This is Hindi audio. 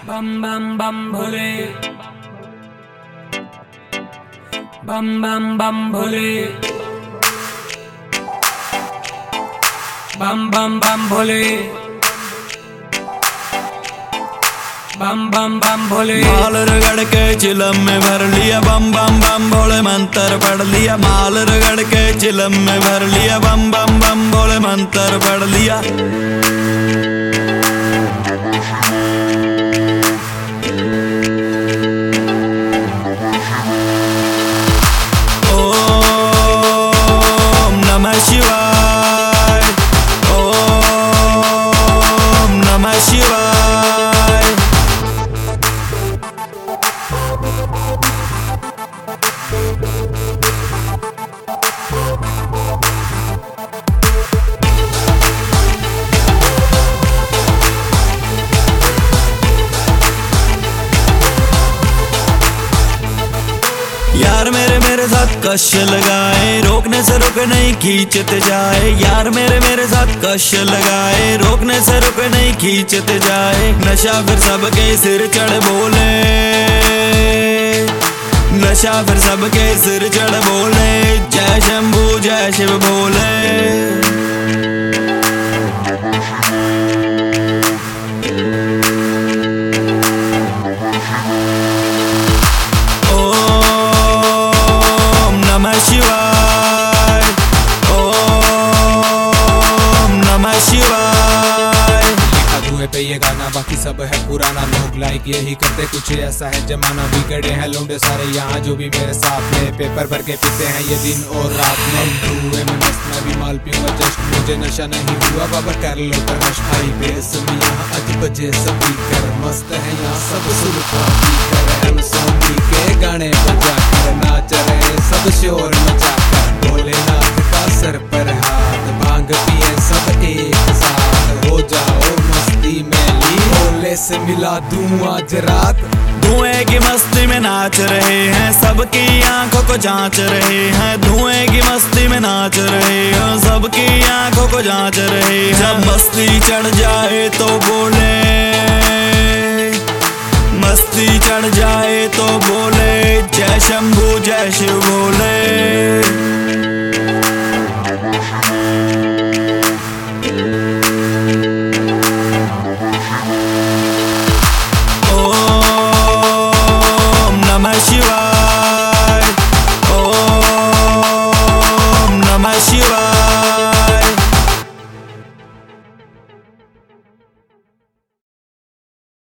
बम बम बम भोले, बम बम बम भोले, बम बम बम भोले, बम बम बम भोले। माल रगड़ के चिलम में भर लिया, बम बम बम भोले मंत्र पढ़ लिया। माल रगड़ के चिलम में भर लिया, बम बम बम भोले मंत्र पढ़ लिया। ओम नमः शिवाय, ओम नमः शिवाय। यार मेरे साथ कश लगाए, रोकने से रोके नहीं खींचते जाए। यार मेरे साथ कश लगाए, रोकने से रोके नहीं खींचते जाए। नशा फिर सबके सिर चढ़ बोले, नशा फिर सबके सिर चढ़ बोले। जय शंभू जय शिव बोले। नमः शिवाय, ओम नमः शिवाय। लिखा धुएं पे ये गाना, बाकी सब है पुराना। लोग लाइक यही करते, कुछ ऐसा है जमाना। बिगड़े हैं लोंडे सारे यहाँ जो भी मेरे साथ में। पेपर भर के पीते हैं ये दिन और रात में। धुएं में मस्त मैं भी माल पीऊंगा जस्ट, मुझे नशा नहीं हुआ बाबा कर लो तरश। हाई बेस में यहाँ आज बजे सभी कर, मस्त है यहाँ सब सुर पाती कर। हम सोनी के गाने बजा कर नाच रहे सब शोर मचा कर। भोलेनाथ का सर पर हाथ, भांग पिए सब एक साथ। हो जाओ मस्ती में ली, भोले से मिला दूं आज रात। धुएं की मस्ती में नाच रहे हैं, सबकी आंखों को जांच रहे हैं। धुएं की मस्ती में नाच रहे हैं, सबकी आंखों को जांच रहे हैं। जब मस्ती चढ़ जाए तो बोले, मस्ती चढ़ जाए तो बोले। जय शंभू जय शिव बोले।